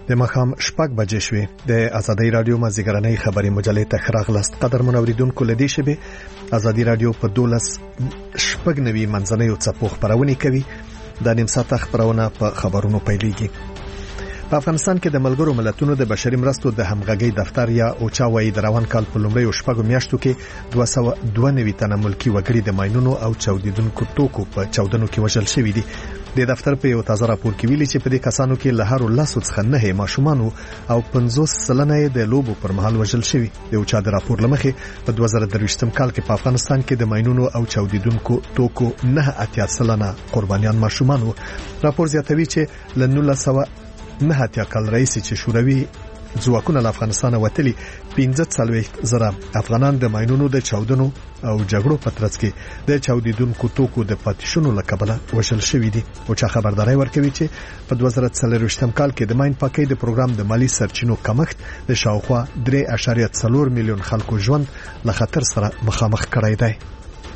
د مخام شپږ بجې شوې د ازادي رادیو مازیګرنۍ خبري مجلې ته خراغلست قدرمن اوریدونکو لدی شبه ازادي رادیو په 12 شپږ نوي منځنیو څپو خبرونه کوي د نیم ساعت خبرونه په خبرونو پیلېږي. په افغانستان کې د ملګرو ملتونو د بشري مرستو د همغږي دفتر یا اوچا وايي د روان کال په لومړیو شپږو میاشتو کې 292 تنه ملکی وګړي د ماینونو او چاودیدونکو توکو په چاودنو کې وژل شوي دي. د دفتر په یو تازه راپور کې ویلي چې په دې کسانو کې له هر لاسو څخه نه ماشومان او 50% د لوبو پر مهال وژل شوي. د اوچا د راپور لمخې په 2023 کال کې په افغانستان کې د ماینونو او چاودیدونکو توکو 9% قربانیان ماشومان وو. راپور زیاتوي چې له 1990 کال رئیس چې شوروي ځواکونه له افغانستان وتلي 15,000 افغانان د ماینونو د چاودنو او جګړو په ترڅ کې د چاودیدونکو توکو د پاتیشونو له کبله وژل شوي دي. او چا خبرداري ورکوي چې په 2023 کال کې د ماین پاکي د پروګرام د مالی سرچینو کمښت د شاوخوا 3.4 میلیون خلکو ژوند له خطر سره مخامخ کړی دی.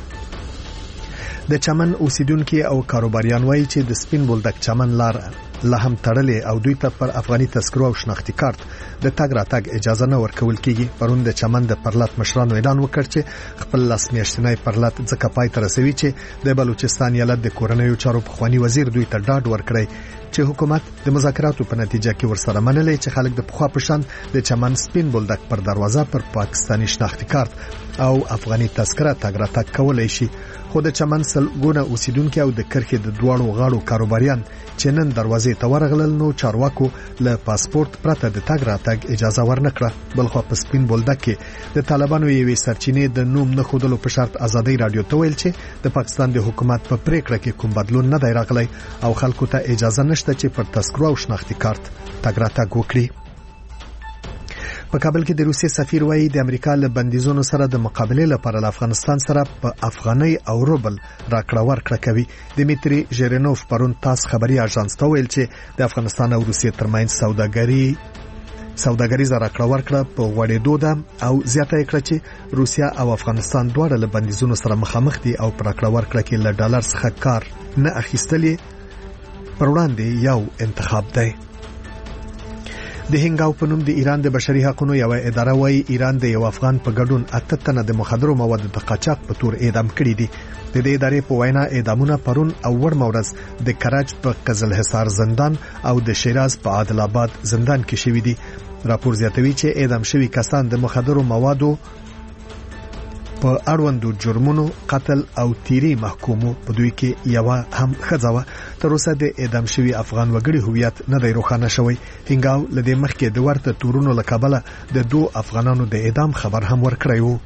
د چمن اوسیدونکو او کاروباریان وایي چې د سپین بولدک چمن لار لا هم تړلې او دوی ته پر افغاني تذکرو او شناختی کارت د تګ راتګ اجازه نه ورکول کیږي. پرون د چمن د پرلات مشرانو اعلان وکړ چې خپل لاس میاشتنی پرلات ځکه پای ته رسوي چې د بلوچستان ایالت د کورنیو چارو پخوانی وزیر دوی ته ډاډ ورکړی چې حکومت د مذاکراتو په نتیجه کې ورسره منلې چې خلک د پخوا په شان د چمن سپین بولدک پر دروازه پر پاکستانی شناختی کارت او افغاني تذکره تګ راتګ کولای شي. خو د چمن سلګونه اوسیدونکو او د کرخې د دواړو غاړو کاروباریان چې نن دروازې ته ورغلل نو چارواکو له پاسپورت پرته د تګ راتګ اجازه ورنکړه. بلخو په سپین بولدک کې د طالبانو یوې سرچینې د نوم نه خودلو په شرط ازادي رادیو ته ویل چې د پاکستان د حکومت په پریکړه کې کوم بدلون نه دی راغلی او خلکو ته اجازه نشته چې پر تذکرو او شناختی کارت تګ راتګ وکړي. په کابل کې د روسیې سفیر وایي د امریکا له بندیزونو سره د مقابله لپاره له افغانستان سره په افغاني او روبل راکړه ورکړه کوي. دمیتری ژیرینوف پرون تاس خبري اژانس ته ویل چې د افغانستان او روسیې ترمنځ سوداګریزه راکړه ورکړه په غوړېدو ده او زیاته کړه چې روسیا او افغانستان دواړه له بندیزونو سره مخامخ دي او پر راکړه ورکړه کې له ډالر څخه کار نه اخیستلې پر وړاندې یو انتخاب دی. د هنګاو په نوم د ایران د بشري حقوقو یو اداره وايي ایران د یو افغان په ګډون 8 تنه د مخدرو موادو د قاچاق په تور اعدام کړي دي. د دې ادارې په وینا اعدامونه پرون او ور مورز د کراچ په قزل حصار زندان او د شیراز په عادل آباد زندان کې شوي دي. راپور زیاتوي چې اعدام شوي کسان د مخدرو موادو په اړوندو جرمونو قتل او تیری محکومو. په دوی کې یو هم خځوه تر اوسه د اعدام شوی افغان وګړي هویت نه دی روښانه شوی. هنګاو لدې مخکې د ورته تورونو لکبله د 2 افغانانو د اعدام خبر هم ورکړی وو.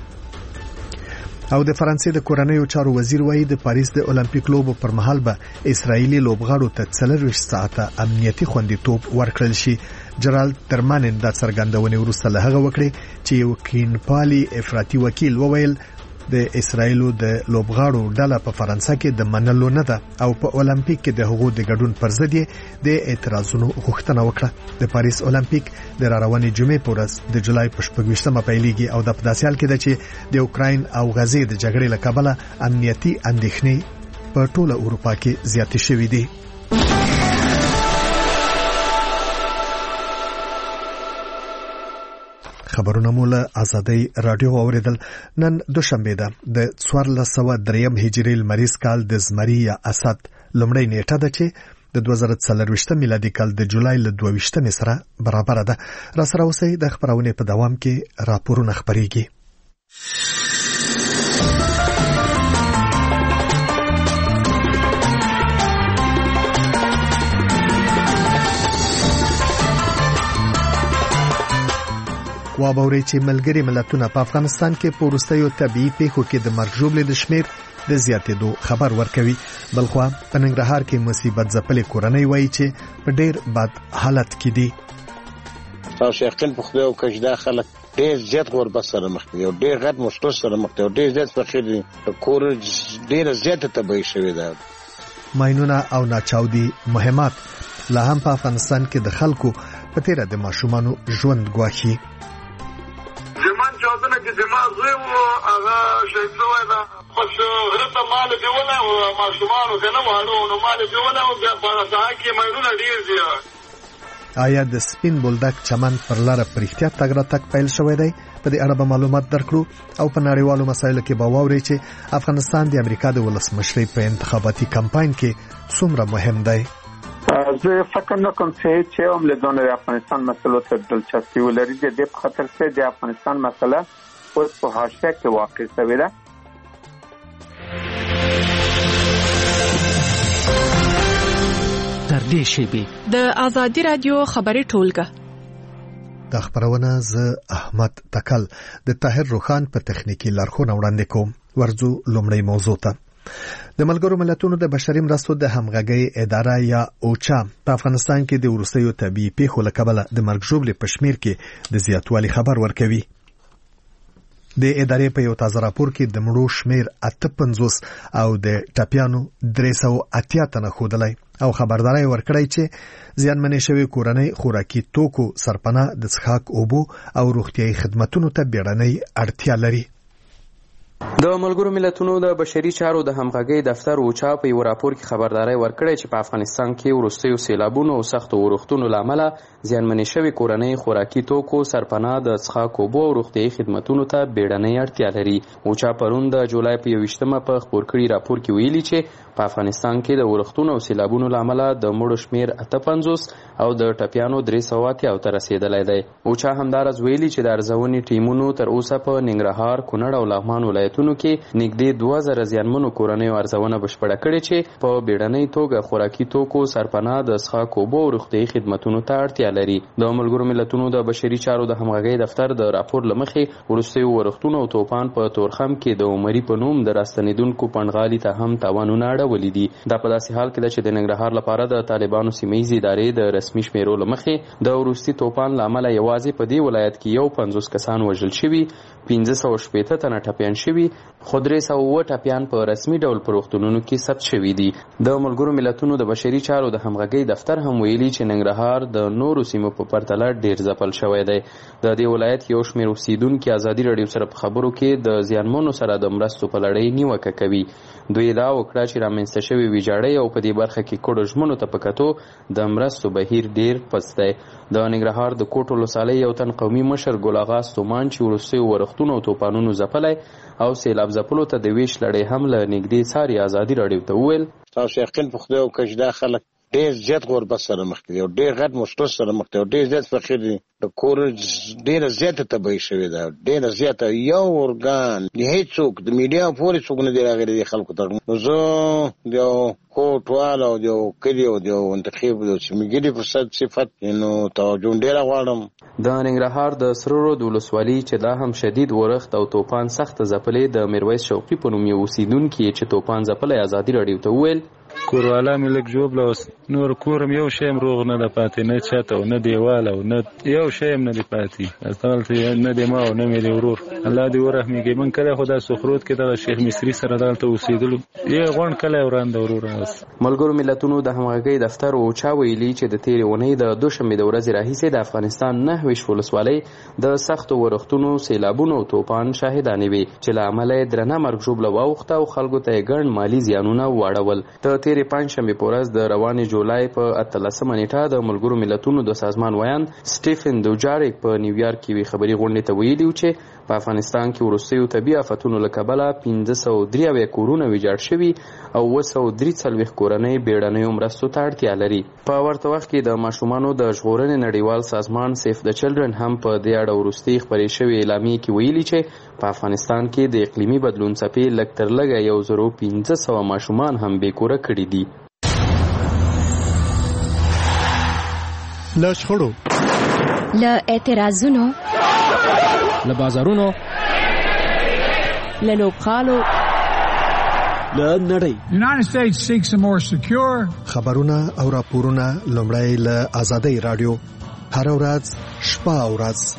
او د فرانسې د کورنیو چارو وزیر وایي د پاریس د اولمپیک لوبو پر مهال به اسرایلی لوبغاړو ته 40 ساعته امنیتي خوندیتوب ورکړل شي. جرالد درمانن د څرګندونې وروسته له هغه وکړي چې یو کینپالي افراطي وکیل وویل د اسرایلو د لوبغاړو ډله په فرانسه کې د منلو نه ده او په اولمپیک کې د هغو د ګډون پر ضد د اعتراضونو غوښتنه وکړه. د پاریس اولمپیک د راروانې جمعې په ورځ د جولای په 24مه پیلېږي او د پداسیال کې ده چې د اوکراین او غزې د جګړې له کبله امنیتي اندېښنې په ټوله اروپا کې زیاتې شوې دي. خبرونه مولا ازادي رادیو اوریدل. نن دوشنبه ده د 1403 هجری لمریز کال د زمری یا اسد لمړی نیټه ده چې د 2023 میلادي کال د جولای ل 22 سره برابر ده. را سره اوسئ د خبرونه په دوام کې راپورونه خبريږي. وابوري چې ملګری ملتونه په افغانستان کې په وروستیو طبيعي پیښو کې د مرګ ژوبلې د شمیر د زیاتېدو خبر ورکوي. بلخو په ننګرهار کې مصیبت ځپلې کورنۍ وایي چې په ډېر بد حالت کې دي. تاسو یقین په خدای او کجدا خلک ډېر زیات غربت سره مخ دي او ډېر غټ مشکل سره مخ دي او ډېر زیات فقیر دي. کور ډېر زیات تبعی شوی دی. ماینونه او ناچاودي مهمات لا هم په افغانستان کې د خلکو په تیره د ماشومانو ژوند ګواښي. چاودنه چې زما زوی و هغه شهید شوی ده خو غره ته مال دیونه او ماشومانو که نه واړو نو مال دیونه او بیا په ساحه کې ماینونه ډېر دي. آیا د سپین بولدک چمن پر لار پرختیا تګ راتګ پیل شوی دی؟ په دې اړه به معلومات درکړو او په نړیوالو مسایلو کې به واورئ چې افغانستان د امریکا د ولسمشرۍ په انتخاباتي کمپاین کې څومره مهم دی. زه فکر نه کوم چې هم له دونه د افغانستان مسلو ته دلچسپي ولري. د دې په خاطر چې د افغانستان مسله اوس په حاشیه کې واقع شوې ده. تر دې شیبې د آزادي رادیو خبري ټولګه د خبرونه ز احمد تکل د طاهر روخان په تخنیکی لارښوونه وړاندې کوم. ورځو لومړی موضوع ته. د ملګرو ملتونو د بشري مرستو د همغږۍ اداره یا اوچا په افغانستان کې د وروستیو طبيعي پیښو له کبله د مرګ ژوبلې په شمیر کې د زیاتوالي خبر ورکوي. د ادارې په یو تازه راپور کې د مړو شمیر 58 او د ټپیانو 380 تنه ښودلی او خبرداري ورکړی چې زیانمنې شوی کورنۍ خوراکي توکو سرپناه د څښاک اوبو او روغتیايي خدماتونو ته بیړنۍ اړتیا لري. د ملګرو ملتونو د بشري چارو د همغږۍ دفتر اوچا په یو راپور کې خبرداري ورکړې چې په افغانستان کې وروستیو سیلابونو او سختو اورښتونو له امله زیانمنې شوی کورنۍ خوراکي توکو سرپناه د څښاک اوبو او روغتیايي خدماتونو ته بیړنۍ اړتیا لري. اوچا پرون د جولای په 21مه په خپور کړي راپور کې ویلي چې په افغانستان کې د اورښتونو او سیلابونو له امله د مړو شمیر 58 او د ټپیانو 380 ته رسیدلی دی. اوچا همدارس ویلي چې د ارزونې ټیمونو تر اوسه په ننګرهار، کونړ او لغمان ولایتونو کې نږدې 2000 زیانمنو کورنیو ارزونه بشپړه کړې چې په بیړنۍ توګه خوراکي توکو سرپناه د څښاک اوبو او روغتیايي خدماتونو ته اړتیا لري. د ملګرو ملتونو د بشري چارو د همغږۍ دفتر د راپور له مخې وروستیو اورښتونو او توپان په تورخم کې د عمري په نوم د راستنېدونکو پنډغالي ته هم تاوانونه اړولي دي. دا په داسې حال کې ده چې د ننګرهار لپاره د طالبانو سیمهیزې ادارې د رسمي شمیرو له مخې د وروستي توپان له امله یوازې په دې ولایت کې 50 کسان وژل شوي، 1560 تنه ټپیان شوي، خو 307 ټپیان په رسمي ډول په روغتونونو کې ثبت شوي دي. د ملګرو ملتونو د بشري چارو د همغږۍ دفتر هم ویلي چې ننګرهار د نورو سیمو په پرتله ډیر ځپل شوی دی. د دې ولایت یو شمېر اوسیدونکي ازادي راډیو سره په خبرو کې د زیانمنو سره د مرستو په لړۍ نیوکه کوي. دوی دا وکړه چې رامنځته شوي ویجاړۍ او په دې برخه کې کډو ژمنو ته په کتو د مرستو بهیر ډیر پس دی. د ننګرهار د کوټ ولسوالۍ یو تن قومي مشر ګل اغا ستومان چې وروستیو ورښتونو او توپانونو ځپلی او سیلاب ځپلو ته د ویش لړۍ هم له نږدې څاري ازادي راډیو ته وویل تاسو یقین په خدای وکړئ چې دا خلک ډېر زیات غربت سره مخ دي او ډېر غټ مشکل سره مخ دي او ډېر زیات فقیر دي. د کور ډېره زیاته تباهي شوې ده، ډېره زیاته. یو ارګان هېڅوک د میډیا پورې څوک نه دی راغلی دې خلکو ته. نو زه د یو کوټوال او د یو کلي او د یو منتخب د سیمګري په صفت نو توجه ډېره غواړم. د ننګرهار د سره رود ولسوالي چې دا هم شدید ورښت او توپان سخت ځپلې د میرویس شوقي په نوم یو اوسیدونکي چې توپان ځپلی ازادي راډیو ته وویل کوروالا مې لږ ژوبله اوس نور کورم یو شی هم روغ نه ده پاتې، نه چت او نه دیوال او نه یو شی هم نه دی پاتې. هلته نه دی ما او نه مې دی ورور. الله دې ورحمېږي. موږ کله خو دا سخرود کې دغه شیخ مصري سره دلته اوسېدلو یې غونډ کلی ورانده ورور هست. ملګرو ملتونو د همغږۍ دفتر اوچا ویلي چې د تېرې اونۍ د دوشنبې د ورځې راهیسې د افغانستان 9 ولسوالۍ د سختو ورښتونو، سیلابونو او توپان شاهدانې وې چې له امله یې درنه مرګ ژوبله واوښته او خلکو ته یې ګڼ مالي زیانونه واړول. د تېرې پنجشنبې په ورځ د روانې جولای په 18مه نیټه د ملګرو ملتونو د سازمان ویان سټیفن دوجاریک په نیویارک کې یوې خبري غونډې ته ویلي چې په افغانستان کې وروستیو طبیعي آفتونو له کبله 1593 کورونه ویجاړ شوي او 243 کورنۍ بیړنیو مرستو ته اړتیا لري. په ورته وخت کې د ماشومانو د ژغورنې نړیوال سازمان سیف د چلډرن هم په دې اړه وروستي خپرې شوې اعلامیې کې ویلي چې په افغانستان کې د اقلیمي بدلون څپې لږ تر لږه 1500 ماشومان هم بېکوره کړي دي. له شخړو، له اعتراضونو، له بازارونو، له لوبغالو، له نړۍ. United States seeks a more secure خبرونه او راپورونه لومړی له آزادۍ راډیو هر ورځ شپه او ورځ.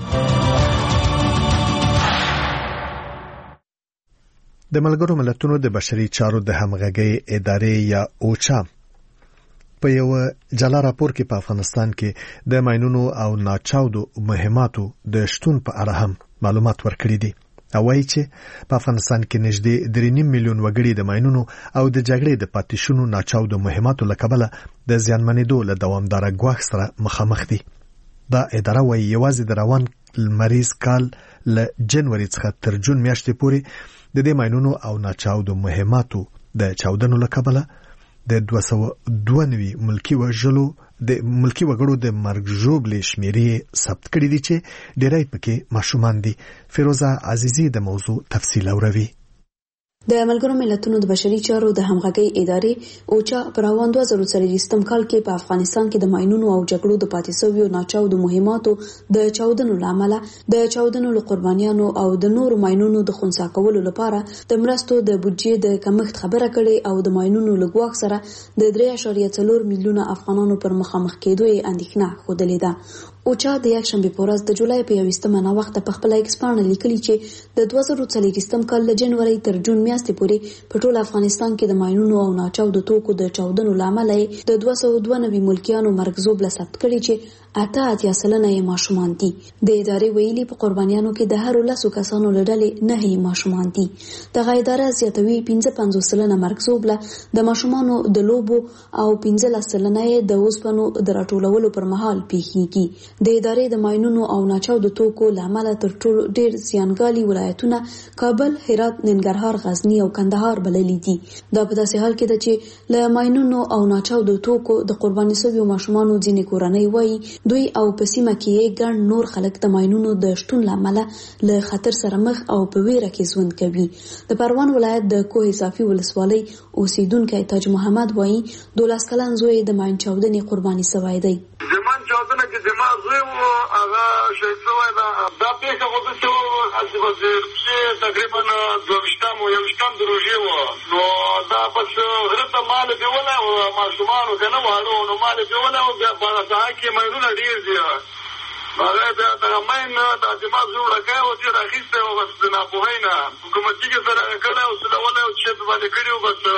د ملګرو ملتونو د بشري چارو د همغږۍ ادارې یا اوچا په یو جلا راپور کې په افغانستان کې د ماینونو او ناچاودو مهماتو د شتون په اړه هم معلومات ورکړي دي. او وايي چې په افغانستان کې نږدې 3.5 میلیون وګړي د ماینونو او د جګړې د پاتې شونو ناچاودو مهماتو له کبله د زیانمنېدو له دوامداره ګواښ سره مخامخ دي. دا اداره وايي یوازې د روان لمریز کال له جنوري څخه تر جون میاشتې پورې د دې ماینونو او ناچاودو مهماتو د چاودنو له کبله د 292 ملکی وګړو د مرګ ژوبلې شمیرې ثبت کړې دي چې ډېری پکې ماشومان دي. فیروزه عزیزی د موضوع تفصیل اوروي. د ملګرو ملتونو د بشري چارو د همغږۍ ادارې اوچا په روان 2023 کال کې په افغانستان کې د ماینونو او جګړو د پاتې شویو ناچاودو مهماتو د چاودنو لامل د چاودنو له قربانیانو او د نورو ماینونو د خنثی کولو لپاره د مرستو د بودجې د کمښت خبره کړې او د ماینونو له ګواښ سره د 3.4 میلیونه افغانانو پر مخامخ کېدو یې اندېښنه ښودلې ده. اوچا د یکشنبه په ورځ د جولای په 21 وخت په خپل ایکس باندې لیکلي چې د 2023 کال له جنوري تر جون میاشتې پورې په ټول افغانستان کې د ماینونو او ناچاودو توکو د چاودنو لامل د 292 ملکیانو مرګ ژوبله ثبت کړي چې 88% ماشومان دي. د ادارې ویلي په قربانیانو کې د هر 10 کسانو لړلې 9 ماشومان دي. د اداره زیاتوي 55% مرګ ژوبله د ماشومانو د لوبو او 15% د اوسپنو د راټولولو پر مهال پیښیږي. د ادارې د ماینونو او ناچاودو توکو لامل تر ټولو ډېر زیانګالي ولایتونه کابل، هرات، ننګرهار، غزنی او کندهار بللي دي. دا په داسې حال کې ده چې له ماینونو او ناچاودو توکو د قرباني شویو ماشومانو ځینې کورنۍ وایي دوی او په سیمه کې ګڼ نور خلک د ماینونو د شتون لامل له خطر سره مخ او په ویره کې ژوند کوي. د پروان ولایت د کوه صافي ولسوالۍ اوسیدونکی تاج محمد وایي 12 کلن زوی د ماین چاودنې قرباني شوی دی. زمان چاودنه کې زما زوی و هغه شهید شوی دا پیښه خو داسې وه چې تقریبا 22 د روژې وه نو دا بس غره ته مال بیولی و ماشومانو که نه واړه نو مال بیولی و بیا په سهار کې ماینونه ډېر دي هغه بیا دغه ماین دا زما زوی وړکی و ډېر اخیستی و بس د ناپوهۍ نه حکومتي کې سره کړی او سلولی او چې باندې کړي و بس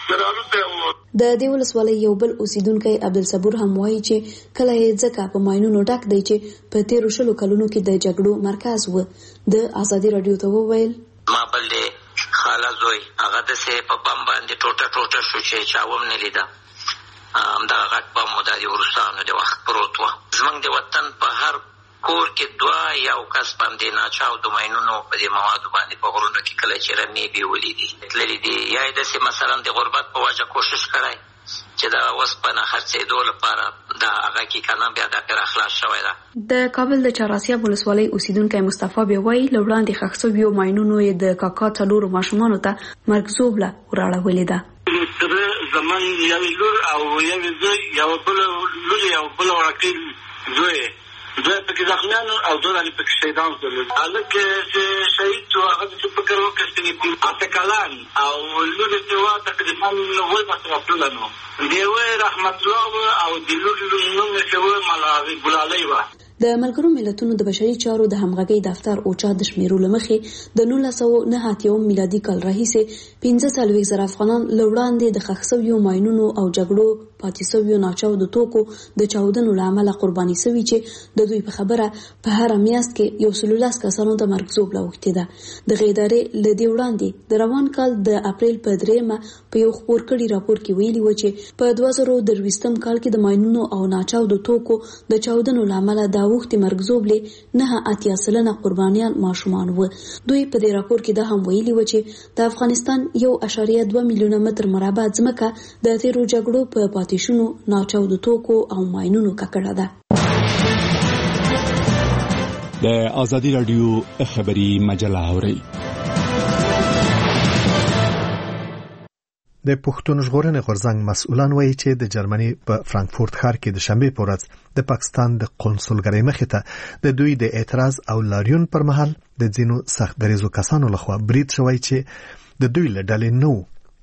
د دې ولسوالۍ یو بل اوسیدونکی عبدالصبور هم وایي چې کله یې ځکه په ماینونو ډک دی چې په تیرو 10 کلونو کې د جګړو مرکز و. د ازادي رادیو ته وویل ما بل دې خاله زوی هغه داسې په بم باندې ټوټه شو چې چا هم نه لیده. همدغه غټ بم و د روسانو د وخت پروت و. زموږ د وطن په هر کور کې یو کس باندې ناچاودو ماینونو په دې موادو باندې په غرونو کې کله چې رمې بیولې دي تللي دي یا یې داسې مثلا د غربت په وجه کوشش کړی چې د اوسپنه خرڅېدو لپاره د هغه کې که نه بیا دا پرې خلاص شوی ده. د کابل د چهاراسیاب ولسوالۍ اوسیدونکی مصطفی بیا وایي له وړاندې ښخ شویو ماینونو یې د کاکا 4 ماشومانو ته مرګ ژوبله وراړولې ده. زمن یوې لور او یوې زوی یوه بله لور یو بله وړکۍ زوی دوی پکې زخمیان او دوی پکې شهیدان شول. هلک چې شهید شو هغه چې فکر وکړ چې 8 کلن او لور چې وا تقریبا 9 کلن نو دی رحمت الله او د لور نوم چې و ملاوي ګلالۍ و. د ملګرو ملتونو د بشري چارو د همغږۍ دفتر اوچا د شمیرو لمخې د 1991 میلادي کال راهیسې 45,000 افغانان له وړاندې د ښخ شویو ماینونو او جګړو پاتې شویو ناچاودو توکو د چاودنو له امله قرباني شوي چې د دوی په خبره په هره میاشت کې 110 کسانو ته مرګ ژوبله اوښتې ده. دغې ادارې له دې وړاندې د روان کال د اپریل په 3 په یو خپور کړي راپور کې ویلي و چې په 2023 کال کې د ماینونو او ناچاودو توکو د چاودنو له امله د اوښتې مرګ ژوبلې 9 قربانیان ماشومان و. دوی په دې راپور کې دا هم ویلي و چې د افغانستان 1.2 میلیونه متر مربع ځمکه د تیرو جګړو په پاتې شونو ناچاودو توکو او ماینونو ککړه ده. د ازادي رادیو خبري مجله اوري. د پښتون ژغورنې غورځنګ مسؤلان وایي چې د جرمني په فرانکفورت ښار کې د شنبه په ورځ د پاکستان د قونسلګرۍ مخې ته د دوی د اعتراض او لاریون پر مهال د ځینو سخت دریزو کسانو لخوا برید شوی چې د دوی له ډلې نو.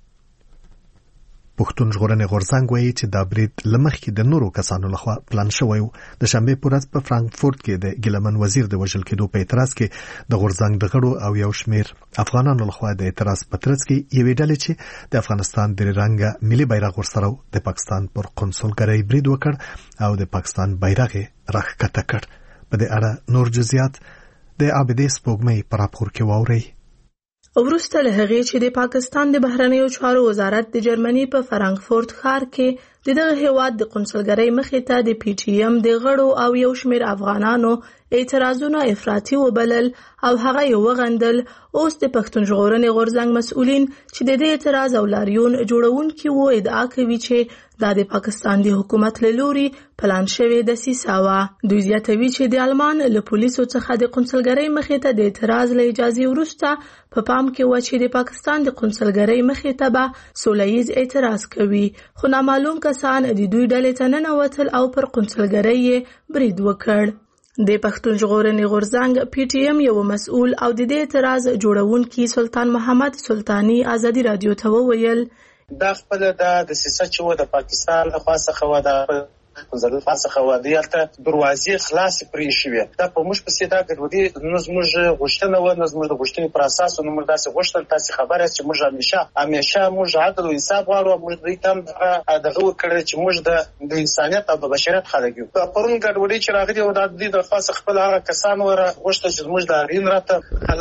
پښتون ژغورنې غورځنګ وایي چې دا برید لمخکې د نورو کسانو لخوا پلان شوی و. د شنبه په ورځ په فرانکفورت کې د ګیلمن وزیر د وژل کېدو په اعتراض کې د غورځنګ د غړو او یو شمیر افغانانو لخوا د اعتراض په ترڅ کې یوې ډلې چې د افغانستان د رنګه ملي بیرغ ورسره د پاکستان پر قونسلګرۍ برید وکړ او د پاکستان بیرغ راښکته کړ. په دې اړه نور جزئیات د عابدې سپوږمۍ په راپور کې واورئ. وروسته له هغې چې د پاکستان د بهرنیو چارو وزارت د جرمني په فرانکفورت ښار کې د دغه هیواد د قونسلګرۍ مخې ته د پی ټی ایم د غړو او یو شمېر افغانانو اعتراضونه افراطي وبلل او هغه یې وغندل، اوس د پښتون ژغورنې غورځنګ مسؤلین چې د دې اعتراض او لاریون جوړونکي وو ادعا کوي چې دا د پاکستان د حکومت له لوري پلان شوې دسیسه وه. دوی زیاتوي چې د آلمان له پولیسو څخه د قونسلګرۍ مخې ته د اعتراض له اجازې وروسته په پام کې وه چې د پاکستان د قونسلګرۍ مخې ته به سوله ییز اعتراض کوي، خو نامعلوم کسان د دوی ډلې ته ننوتل او پر قونسلګرۍ یې برید وکړ. د پښتون ژغورنې غورځنګ پی ټی ایم یو مسؤل او د دې اعتراض جوړونکي سلطان محمد سلطانی ازادي رادیو ته وویل دا خپل د دسیسه چې و د پاکستان لخوا څخه و د ضرورت څخه و د یالته دروازې خلاص پرې شوې دا په موږ پسې دا ګډوډي نو زموږ غوښتنه و نو زموږ د غوښتنې پر اساس نو موږ داسې غوښتل تاسو خبره چې موږ همیشه موږ عدل او انصاف غواړو، موږ دوی تم دغه وکړل چې موږ د انسانیت او د بشریت خلک یو. پرون ګډوډي چې راغلي او د دې د خاص خپل هغه کسان وره غوښتل چې موږ د اړین راته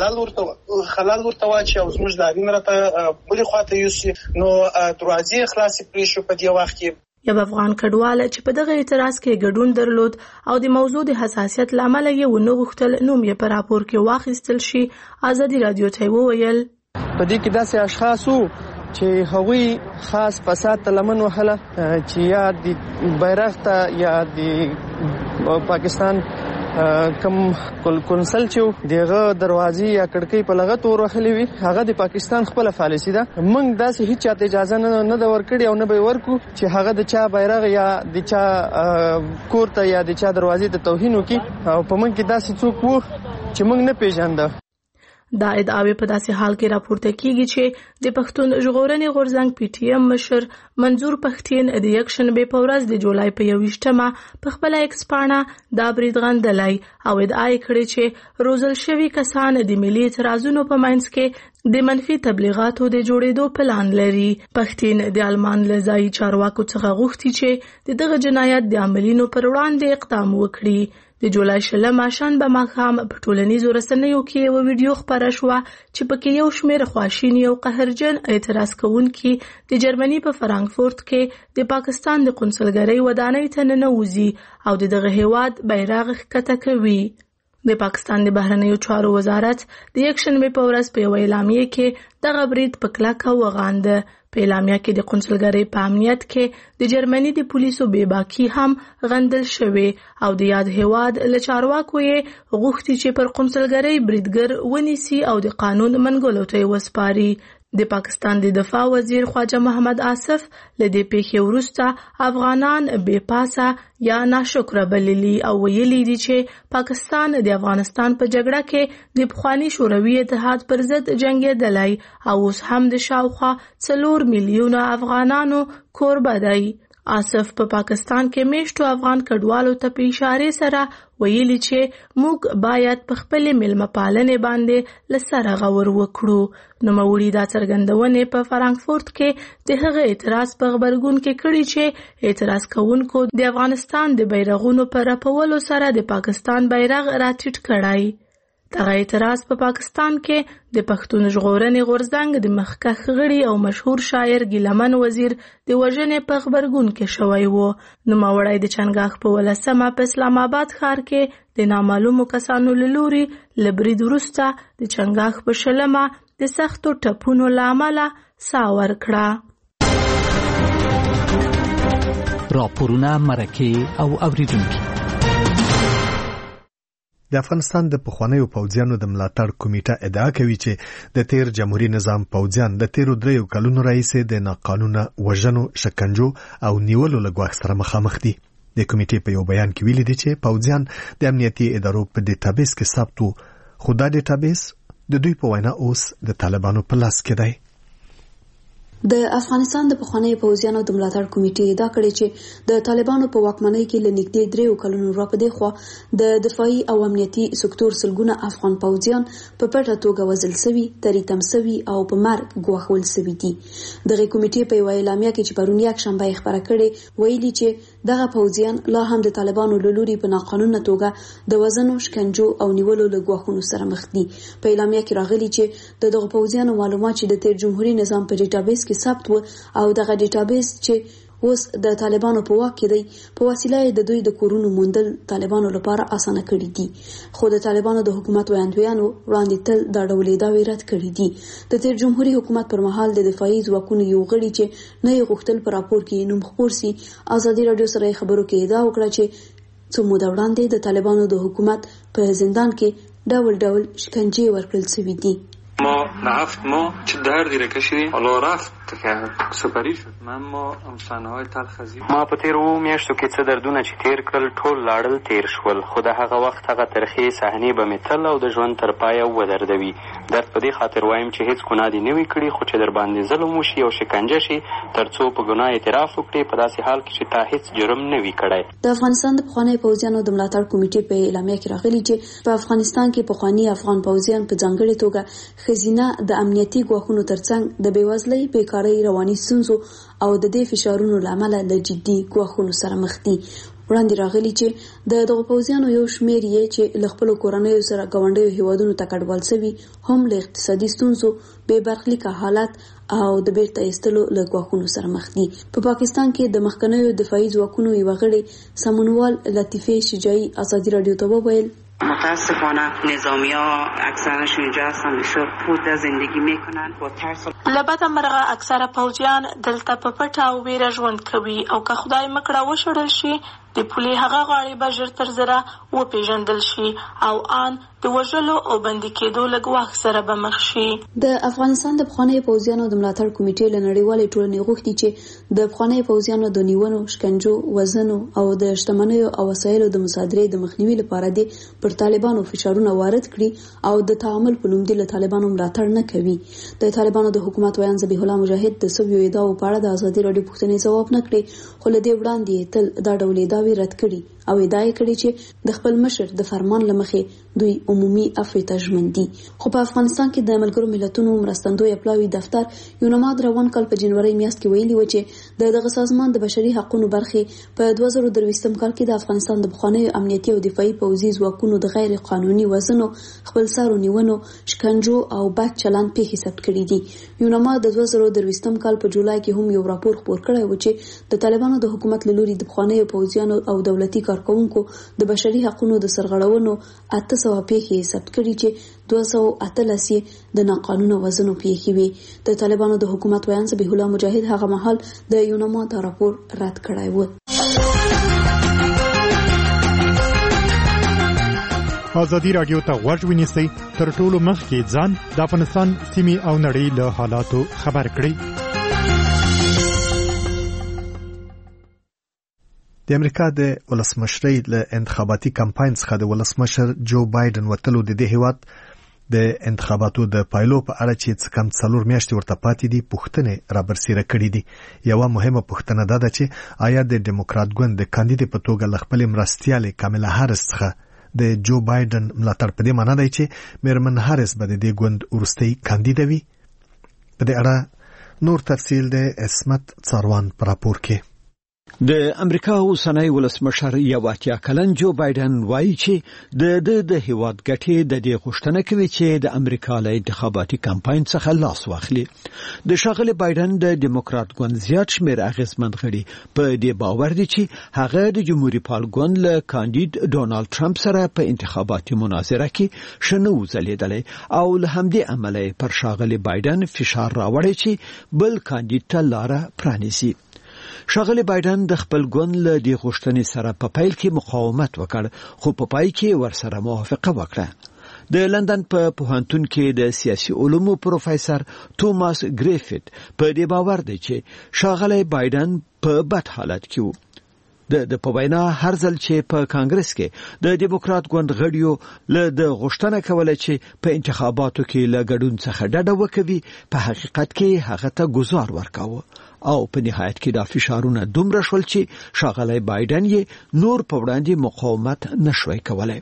خلل ورته واچي او موږ د اړین راته بلې خواته یوسي نو دروازې خلاص پرې شو په دې وخت کې. یو افغان کډوال چې په دغه اعتراض کې ګډون درلود او د موضوع د حساسیت لامل یې ونه غوښتل نوم یې په راپور کې واخیستل شي، ازادي رادیو ته وویل په دې کې داسې اشخاص وو چې هغوی خاص فساد ته لمن وهله چې یا د بیرغ ته یا د پاکستان کم کونسل چې دغه دروازې یا کړکۍ په لغت ورخلې وي هغه د پاکستان خپل پالیسی ده. موږ داسې هیڅ چاته اجازه نه دا ورکړي او نه به ورکو چې هغه د چا بیرغ یا د چا کور ته یا د چا دروازې ته توهین وکړي او په موږ کې داسې څوک وو چې موږ نه پیژانده. دا ادعاوې په داسې حال کې راپورته کیږي چې د پښتون ژغورنې غورځنګ پی ټی ایم مشر منظور پښتین د یکشنبې په ورځ د جولای په 21مه په خپل ایکس پاڼه دا برید غندلی او ادعا یې کړې چې روزل شوي کسان د ملي اعتراضونو په منځ کې د منفي تبلیغاتو د جوړېدو پلان لري. پښتین د آلمان له ځایي چارواکو څخه غوښتي چې دغه جنایت د عاملینو پر وړاندې اقدام وکړي. د جولای 20 شنبه ماښام په ټولنیزو رسنیو کې یو ویډیو خپره شوه چې پکې یو شمېر خواشیني او قهرجن اعتراض کوونکي د جرمني په فرانکفورت کې د پاکستان د قونسلګرۍ ودانۍ ته ننوځي او دغه هیواد بیرغ ښکته کوي. د پاکستان د بهرنیو چارو وزارت د یکشنبې په ورځ په یو اعلامیه کې دغه برید په کلکه وغانده. په اعلامیه کې د قونسلګرۍ په امنیت کې د جرمني د پولیسو بېباکي هم غندل شوې او د یاد هیواد له چارواکو یې غوښتي چې پر قونسلګرۍ بریدګر ونیسي او د قانون منګولو ته یې وسپاري. د پاکستان د دفاع وزیر خواجه محمد آصف له دې پیښې وروسته افغانان بې پاسه یا ناشکره بللي او ویلي دي چې پاکستان د افغانستان په جګړه کې د پخواني شوروي اتحاد پر ضد جنګېدلی او اوس هم د شاوخوا 4 میلیونه افغانانو کوربه دی. آصف په پاکستان کې میشتو افغان کډوالو ته په اشاره سره ویلي چې موږ باید په خپل ملمه پالنې باندې لسره غور وکړو. نو موري دا څرګندونه په فرانکفورت کې د هغه اعتراض په خبرګون کې کړي چې اعتراض کوونکو د افغانستان د بیرغونو پر رپولو سره د پاکستان بیرغ راټیټ کړای. دغه اعتراض په پاکستان کې د پښتون ژغورنې غورځنګ د مخکښ غړي او مشهور شاعر ګیلمن وزیر د وژنې په خبرګون کې شوی و. نوموړی د چنګاښ په 18مه په اسلام آباد ښار کې د نامعلومو کسانو له لوري له برید وروسته د چنګاښ په 20مه د سختو ټپونو له امله ساه ورکړه. راپورونه، مرکې او اوریدونکي. د افغانستان د پخوانیو پوځیانو د ملاتړ کمیټه ادعا کوي چې د تیر جمهوریت نظام پوځیان د تیرو 3 کلونو راهیسې د ناقانونه وژنو، شکنجو او نیولو له ګواښ سره مخامخ دي. د کمیټې په یو بیان کې ویلي دي چې پوځیان د امنیتي ادارو په ډیټابیس کې ثبت وو، خو دا ډیټابیس د دوی په وینا اوس د طالبانو په لاس کې دی. د افغانستان د پخوانیو پوځیانو د ملاتړ کمیټې ادعا کړې چې د طالبانو په واکمنۍ کې له نږدې 3 کلونو راپدې خوا د دفاعي او امنیتي سکتور سلګونه افغان پوځیان په پټه توګه وژل شوي، تریتم شوي او په مرګ ګواښل شوي دي. دغه کمیټې په یو اعلامیه کې چې پرون یکشنبه خبره کړې ویلي چې دغه پوځیان لا هم د طالبانو له لوري په ناقانونه توګه د وزنو شکنجو او نیولو له ګواښونو سره مخ دي. په اعلامیه کې راغلي چې دغه پوځیانو معلومات چې د تیر جمهوریت نظام په ډیټابیس کې ثبت و او دغه ډیټابیس چې اوس د طالبانو په واک کې دی په وسیله د دوی د کورونو موندل طالبانو لپاره اسانه کړی دي. خو د طالبانو د حکومت وړاندویانو وړاندې تل دا ډول دعوی رد کړی دي. د تیر جمهوریت حکومت پر مهال د دفاعي ځواکونو یو غړي چې نه یې غوښتل په راپور کې نوم خپور سي ازادي رادیو سره خبرو کې ادعا وکړه چې څو موده وړاندې د طالبانو د حکومت په زندان کې ډول شکنجې ورکړل شوې دي. ما 7 ماه چه دردی را کشیدیم حالا رفت که سپری شد من ما صحنه‌های تلخ از ما په تیر میاشتو کې څه دردونه چې تیر کړل ټول لاړل تیر شول خو د هغه وخت هغه ترخې صحنې به مې تل او د ژوند تر پایه ودردوي. درد په دې خاطر وایم چې هیڅ ګناه دې نه وي کړی خو چې در باندې ظلم وشي او شکنجه شي ترڅو په ګناه اعتراف وکړي په داسې حال کې چې تا هیڅ جرم نه وي کړی. د افغانستان د پخواني پوځیانو د ملاتړ کمیټې په اعلامیه کې راغلي چې په افغانستان کې پخواني افغان پوځیان په ځانګړي توګه خزینه د امنیتي ګواښونو ترڅنګ د بیوزلۍ بیکارۍ رواني ستونزو او د دې فشارونو لامل له جدي ګواښونو سره مخ دي. وړاندې راغلي چې د دغه پوځیانو یو شمېر یې چې له خپلو کورنیو سره ګاونډیو هیوادونو ته کډوال شوي هم له اقتصادي ستونزو بې برخلیکه حالت او د بیرته ایستلو له ګواښونو سره مخ دي. په پاکستان کې د مخکنیو دفاعي ځواکونو یو غړي سمونوال لطیفه شجاعی ازادي رادیو ته وویل متاسفانه نظامی‌ها اکثرشون اینجا هستن بسیار پود زندگی میکنن با ترس. لبته مرغه اکثره پوځیان دلته په پټه او ویره ژوند کوي او که خدای مکړه وشړل شي د پولي هغه غاړي به ژر تر زره وپیژندل شي او ان د وژلو او بندي کېدو له ګواښ سره به مخ شي. د افغانستان د پخواني پوځیانو د ملاتړ کمیټې له نړیوالې ټولنې غوښتي چې د پخواني پوځیانو د نیونو شکنجو وزنو او د شتمنیو او وسایلو د مصادرې د مخنیوي لپاره د پر طالبانو فشارونه وارد کړي او د تعامل په نوم د طالبانو ملاتړ نه کوي. د طالبانو د حکومت ویان ذبیح الله مجاهد د سویو ادعاو په اړه د ازادي رادیو پوښتنې ځواب نه کړی خو له دې وړاندې تل دا ډول ادعاوې رد کړي او ادعا کړې چې د خپل مشر د فرمان لمخې دوی عمومي عفو ته ژمن دي. خو په افغانستان کې د ملګرو ملتونو مرستندوی پلاوی دفتر یوناماد روان کال په جنوري میاشت کې ویلي و چې دغه سازمان د بشري حقوقو برخې په 2023 کال کې د افغانستان د بخښنې امنیتي او دفاعي پوځي ځواکونو د غیر قانوني وزنو خپلسارو نیونو شکنجو او بد چلند پیښې ثبت کړې دي. یوناماد د 2023 کال په جولای کې هم یو راپور خپور کړی و چې د طالبانو د حکومت له لوري د بخښنې پوځیانو او دولتي کارکونکو د بشري حقوقو د سرغړونو 800 پیښې ثبت کړي چې 283 د ناقانونه وزنو پیښې وي. د طالبانو د حکومت ویان ذبیح الله مجاهد هغه مهال د یوناماد راپور رد کړی و. ازادي رادیو ته غوږ ونیسئ تر ټولو مخکې ځان د افغانستان سیمې او نړۍ له حالاتو خبر کړئ. د امریکا د ولسمشرۍ له انتخاباتي کمپاین څخه د ولسمشر جو بایدن وتلو د دې هیواد د انتخاباتو د پایلو په اړه چې څه کم 4 میاشتې ورته پاتې دي پوښتنې رابرسېره کړې دي. یوه مهمه پوښتنه دا ده چې آیا د ډیموکرات ګوند د کاندید په توګه له خپلې مرستیالې کاملا هاریس څخه د جو بایدن ملاتړ په دې معنی دی چې میرمن هاریس به د دې ګوند وروستۍ کاندیده وي. په دې اړه نور تفصیل د اسمت څاروان په راپور کې. د امریکا اوسنی ولسمشر یو اتیا کلن جو بایدن وایي چې د هیواد ګټې د دې غوښتنه کوي چې د امریکا له انتخاباتي کمپاین څخه لاس واخلي. د ښاغلي بایدن د ډیموکرات ګوند زیات شمېر اغېزمن غړي په دې باور دي چې هغه د جمهوریت پال ګوند له کاندید ډونالد ټرمپ سره په انتخاباتي مناظره کې شنه وځلېدلی او له همدې امله پر ښاغلي بایدن فشار راوړی چې بل کاندید ته لاره پرانیزي. ښاغلي بایدن د خپل ګوند له دې غوښتنې سره په پیل کې مقاومت وکړ خو په پای کې ورسره موافقه وکړه. د لندن په پوهنتون کې د سیاسي علومو پروفیسور توماس ګریفټ په دې باور دی چې ښاغلي بایدن په بد حالت کې وو. د په وینا هر ځل چې په کانګرس کې د ډیموکرات ګوند غړیو له د غوښتنه کوله چې په انتخاباتو کې له ګډون څخه ډډه وکوي په حقیقت کې هغه ته ګزار ورکاوه او په نهایت کې دا فشارونه دومره شول چې ښاغلی بایدن یې نور په وړاندې مقاومت نشوي کولای.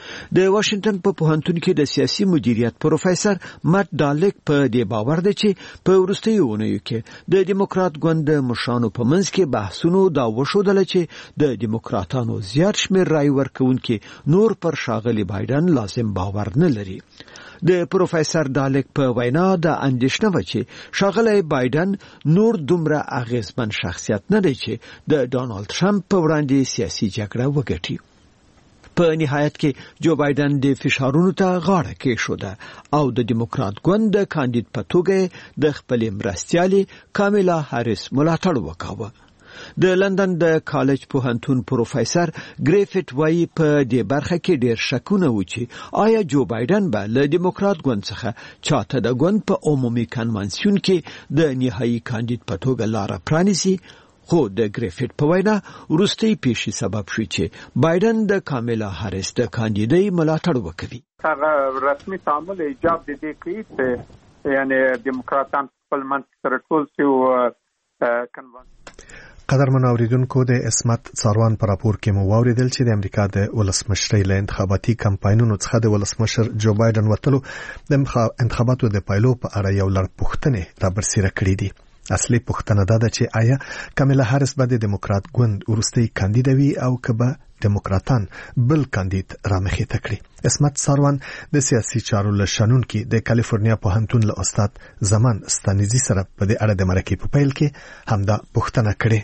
د واشنگټن په پوهنتون کې د سیاسي مدیریت پروفیسور مات ډالک په دې باور دی چې په وروستیو اونیو کې د دیموکرات ګوند مشرانو په منځ کې بحثونو دا وښودل چې د دیموکراتانو زیات شمېر رای ورکوونکي نور پر ښاغلي بایدن لازم باور نه لري. د پروفیسور ډالک په وینا د اندېښنه و چې ښاغلی بایدن نور دومره اغیزمن شخصیت نه دی چې د ډانلډ ټرمپ په وړاندې سیاسي جګړه وګټي. په نهایت کې جو بایدن د فشارونو ته غاړه کېښوده او د دیموکرات ګوند د کاندید په توګه د خپل مرستیالي کامیلا هاریس ملاتړ وکاوه. د لندن د کالج پوهنتون پروفیسور ګریفټ وایي په دې برخه کې ډېر شکونه و چې آیا جو بایدن به له دیموکرات ګوند څخه چاته د ګوند په عمومي کنوانسیون کې د نهایي کاندید په توګه لاره پرانیسي. خو د ګریفټ په وینا وروستي پیښې سبب شوی چې بایدن د کامیلا هاریس د کاندیدۍ ملاتړ وکړي. هغه رسمي تعامل ایجاب د دې کوي چې یعنی دیموکراتان خپل منځ سره ټول چې کنوانسیون قدرمن اوریدونکو د اسمت څاروان پر راپور کې مو واوریدل چې د امریکا د ولسمشرۍ له انتخاباتي کمپاینونو څخه د ولسمشر جو بایدن وتلو د انتخاباتو د پایلو په اړه یو لړ پوښتنې رابرسېره کړې دي. اصلي پوښتنه دا ده چې آیا کامیلا هاریس به د دیموکرات ګوند وروستي کاندید وي او که به دیموکراتان بل کاندید رامخې کړي. اسمت څاروان د سیاسي چارو له شنونکي د کالیفورنیا پوهنتون له استاد زمان ستانیزي سره په دې اړه د مرکې په پیل کې همدا پوښتنه کړې.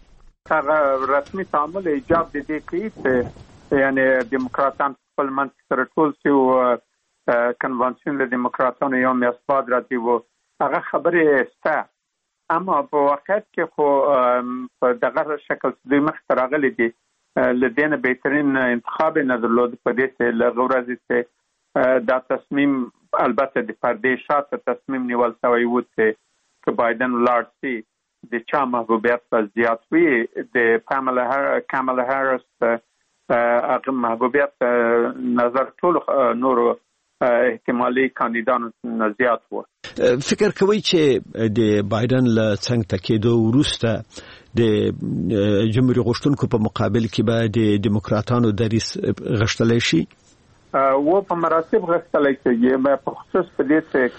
هغه رسمي تعامل ایجاب د دې کوي چې یعنی دیموکراتان خپل منځ سره ټول چې کنوانسیون د دیموکراتانو یو میاشت بعد راځي و هغه خبرې سته، اما په واقعیت کې خو په دغه شکل دوی مخ ته راغلي دي. لدينا بهترین انتخاب نه درلود په دې چې لغورازي چې دا تصمیم البته د پردې شاته تصمیم نیول شوی و چې بایدن لاړ شي د چا محبوبیت په زیات وي د کاملا هاریس هغه محبوبیت نظر ټول نور احتمالي کاندیدانو زیات و. فکر کوي چې د بایدن له څنګ تکېدو وروسته د جمهوریت غوښتونکو په مقابل کې به د دیموکراتانو دریځ غښتلی شي؟ و په مراتب غښتلی کېږي، په خصوص په دې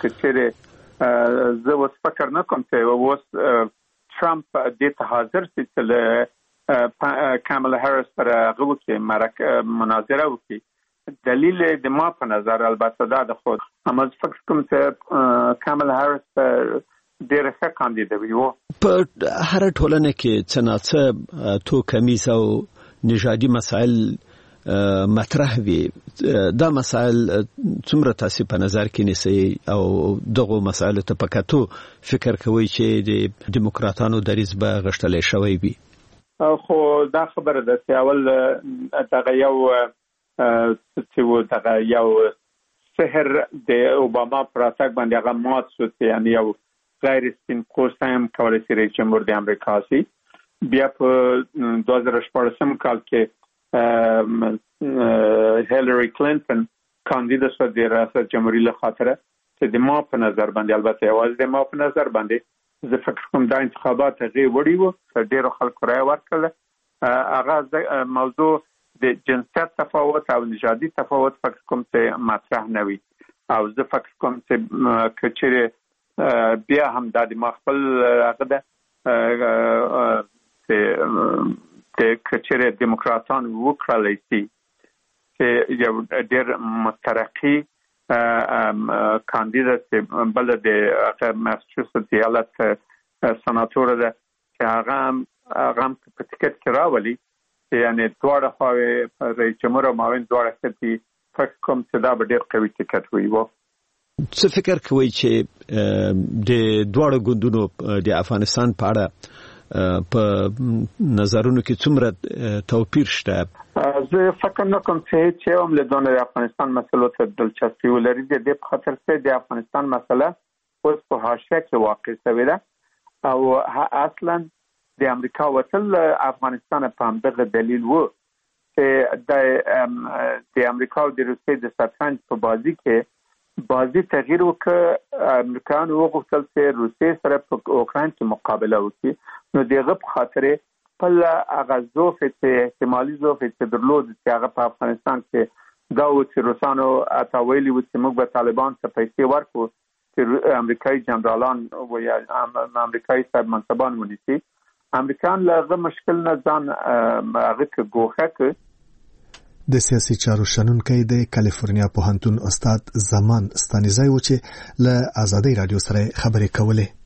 چې زه اوس فکر نه کوم چې اوس ټرمپ دې ته حاضر شي چې له کاملا هاریس سره هغه وکړي مناظره وکړي. دلیل د ما په نظر البته دا د خود اما فکر کوم چې کاملا هاریس ډېر ښه کاندید وي. په هر ټولنه کې څه ناڅه توکمیز او نژادي مسایل مطرح وي. دا مسایل څومره تاسو په نظر کې نیسئ او دغه مسایل ته په کتو فکر کوئ چې د دیموکراتانو دریځ به غښتلی شوی وي؟ خو دا خبره ده چې اول دغه یو سحر د اوباما پر اتاک باندې هغه مات شو چې یعنی یو غیر سپین پوسته هم کولی شي رئیس جمهور د امریکا شي. بیا په 2014 کال کې هیلری کلینټن کاندید شو د ریاست جمهوریت له خاطره چې د ما په نظر باندې البته یوازې د ما په نظر باندې زه فکر کوم دا انتخابات هغه وړي وو ډېر خلکو رای ورکړل. هغه موضوع د جنسیت تفاوت او نژادي تفاوت فکر کوم چې مطرح نه وي او زه فکر کوم چې کچېره بیا هم د ما خپل هغه ده چې کچېره دیموکراتان وکړلی شي چې یو ډېر مترقي کاندید چې بل د ماسچوسټس ایالت سناتور ده چې هغه هم په ټکټ کې راولي یعنی دواړه خواوې رئیس جمهور او معاون دواړه کتي فکر کوم چې دا به ډېر قوي ټکټ وي. څه فکر کوئ چې د دواړو ګوندونو د افغانستان په اړه په نظرونو کې څومره توپیر شته؟ زه فکر نه کوم چې هم له دونه د افغانستان مسلو ته دلچسپي ولري. د دې په خاطر چې د افغانستان مسله اوس په حاشیه کې واقع شوې ده او اصلا د امریکا وصل افغانستان په همدغه دلیل وو چې د امریکا او د روسیې د شطرنج په بازي تغییر وکړ. امریکایانو وغوښتل چې روسیې سره په اوکراین کې مقابله وکړي، نو دغه په خاطر خپل هغه ضعف چې احتمالي ضعف چې درلود چې هغه په افغانستان کې دا و چې روسانو اتاویلی و چې موږ به طالبان ته پیسې ورکو چې امریکایي جنرالان و یا امریکایي صاحب منصبان ونیسي. امریکایان له هغه مشکل نه ځان هغه ګوښه کړ. د سیاسي چارو شنونکی د کالیفورنیا پوهنتون استاد زمان ستانیزای و چې له آزادۍ رادیو سره خبرې کولې.